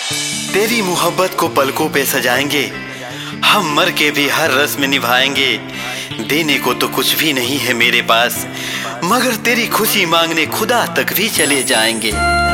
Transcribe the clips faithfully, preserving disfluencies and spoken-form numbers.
तेरी मोहब्बत को पलकों पे सजाएंगे, हम मर के भी हर रस्म निभाएंगे। देने को तो कुछ भी नहीं है मेरे पास, मगर तेरी खुशी मांगने खुदा तक भी चले जाएंगे।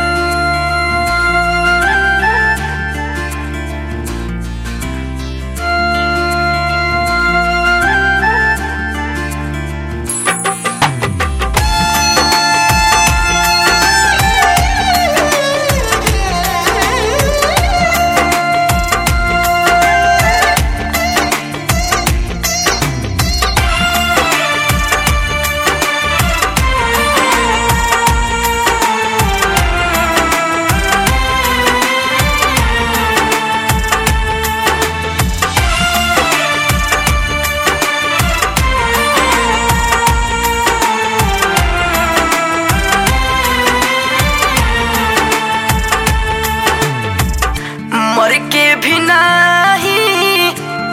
मर के भी नहीं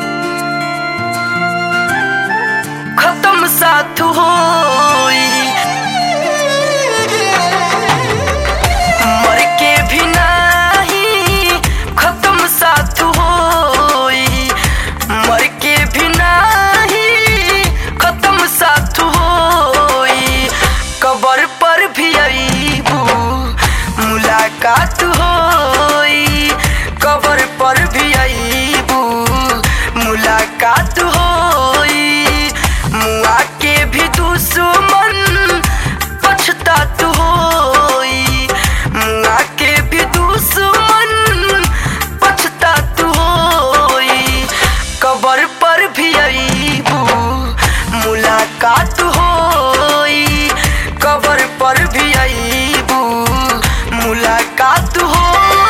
खत्म साथ होई, मर के भी नहीं खत्म साथ होई, मर के भी नहीं खत्म साथ होई। कब्र पर भी आईबू मुलाकात होई, कब्र पर भी आईबू मुलाकात होई। मुआ के भी दुश्मन पछतात होई, मुआ के भी दुश्मन पछतात होई। कब्र पर भी आईबू मुलाकात होई, कब्र पर भी आईबू मुलाकात होई।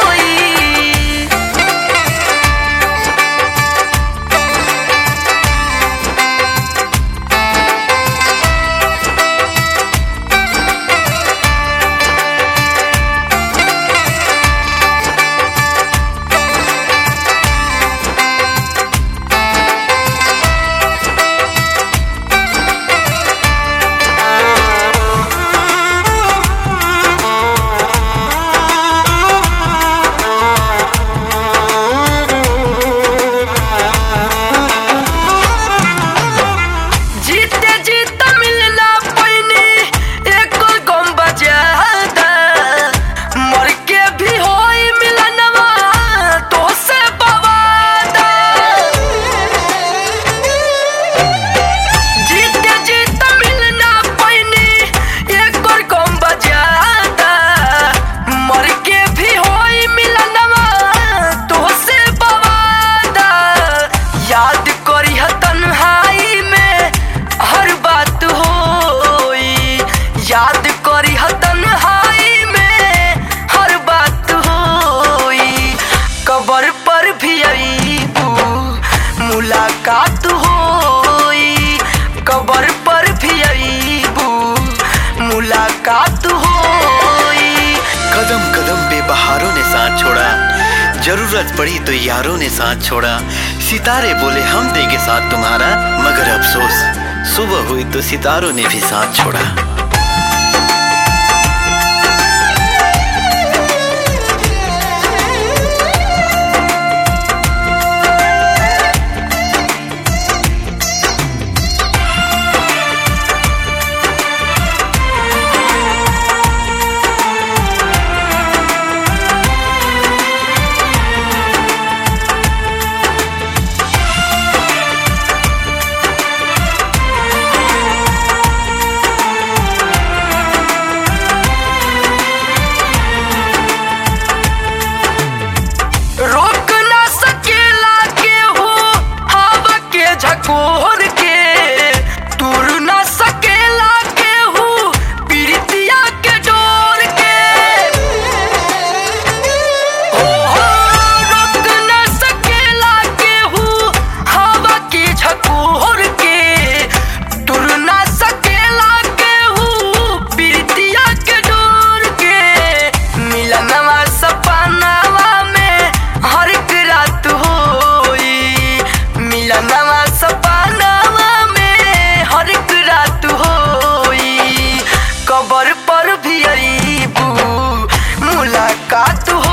याद करी तन्हाई में हर बात होई, कब्र पर भी आईबू मुलाकात होई, कब्र पर भी आईबू मुलाकात होई। कदम कदम पे बहारों ने साथ छोड़ा, जरूरत पड़ी तो यारों ने साथ छोड़ा। सितारे बोले हम देंगे साथ तुम्हारा, मगर अफसोस सुबह हुई तो सितारों ने भी साथ छोड़ा। झकोर के दूर न सकेला केहू पीरितिया के डोर के, हो हो रोक न सकेला केहू हवा के झकोर के, दूर न सकेला केहू पीरितिया के डोर के। मिलनवा सपनावा में हर एक रात होई, मिलनवा सपनावा में हर एक रात होई, कब्र पर भी आईबू मुलाकात हो।